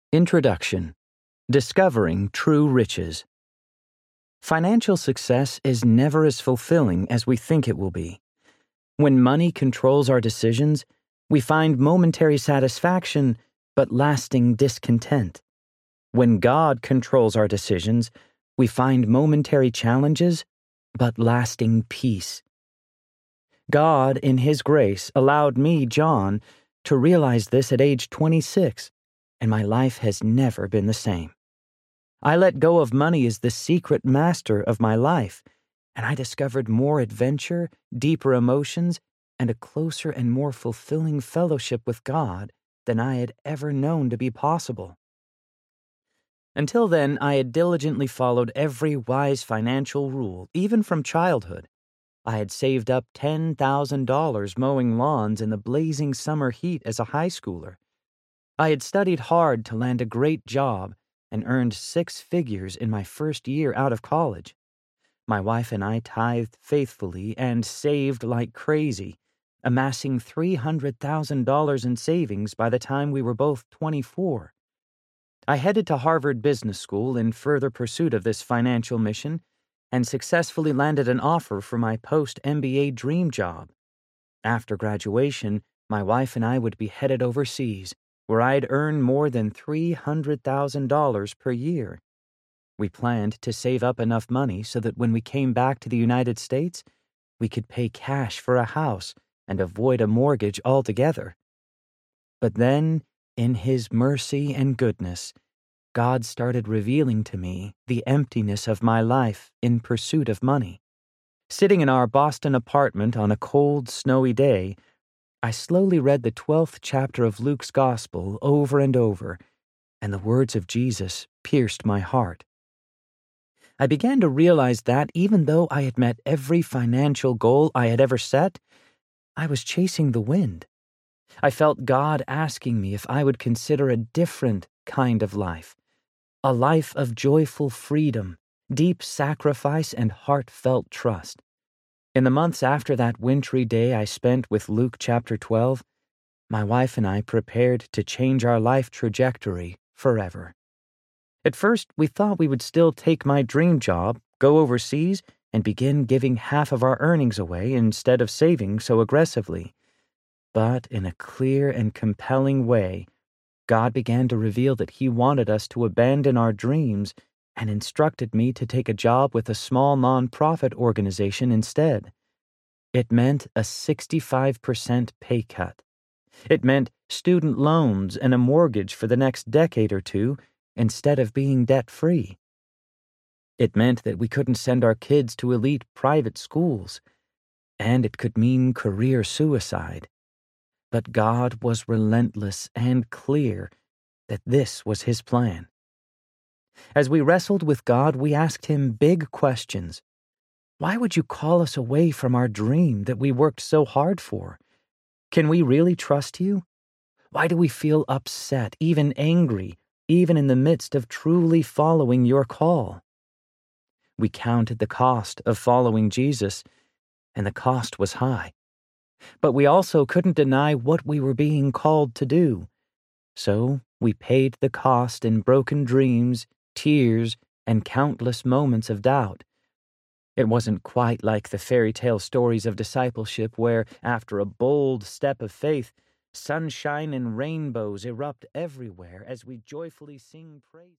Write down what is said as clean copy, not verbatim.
Introduction. Discovering True Riches. Financial success is never as fulfilling as we think it will be. When money controls our decisions, we find momentary satisfaction but lasting discontent. When God controls our decisions, we find momentary challenges but lasting peace. God, in His grace, allowed me, John, to realize this at age 26. And my life has never been the same. I let go of money as the secret master of my life, and I discovered more adventure, deeper emotions, and a closer and more fulfilling fellowship with God than I had ever known to be possible. Until then, I had diligently followed every wise financial rule, even from childhood. I had saved up $10,000 mowing lawns in the blazing summer heat as a high schooler. I had studied hard to land a great job and earned 6 figures in my first year out of college. My wife and I tithed faithfully and saved like crazy, amassing $300,000 in savings by the time we were both 24. I headed to Harvard Business School in further pursuit of this financial mission and successfully landed an offer for my post-MBA dream job. After graduation, my wife and I would be headed overseas, where I'd earn more than $300,000 per year. We planned to save up enough money so that when we came back to the United States, we could pay cash for a house and avoid a mortgage altogether. But then, in His mercy and goodness, God started revealing to me the emptiness of my life in pursuit of money. Sitting in our Boston apartment on a cold, snowy day, I slowly read the 12th chapter of Luke's Gospel over and over, and the words of Jesus pierced my heart. I began to realize that even though I had met every financial goal I had ever set, I was chasing the wind. I felt God asking me if I would consider a different kind of life, a life of joyful freedom, deep sacrifice, and heartfelt trust. In the months after that wintry day I spent with Luke chapter 12, my wife and I prepared to change our life trajectory forever. At first, we thought we would still take my dream job, go overseas, and begin giving half of our earnings away instead of saving so aggressively. But in a clear and compelling way, God began to reveal that He wanted us to abandon our dreams and instructed me to take a job with a small nonprofit organization instead. It meant a 65% pay cut. It meant student loans and a mortgage for the next decade or two instead of being debt-free. It meant that we couldn't send our kids to elite private schools, and it could mean career suicide. But God was relentless and clear that this was His plan. As we wrestled with God, we asked Him big questions. Why would You call us away from our dream that we worked so hard for? Can we really trust You? Why do we feel upset, even angry, even in the midst of truly following Your call? We counted the cost of following Jesus, and the cost was high. But we also couldn't deny what we were being called to do. So we paid the cost in broken dreams, tears, and countless moments of doubt. It wasn't quite like the fairy tale stories of discipleship where, after a bold step of faith, sunshine and rainbows erupt everywhere as we joyfully sing praise.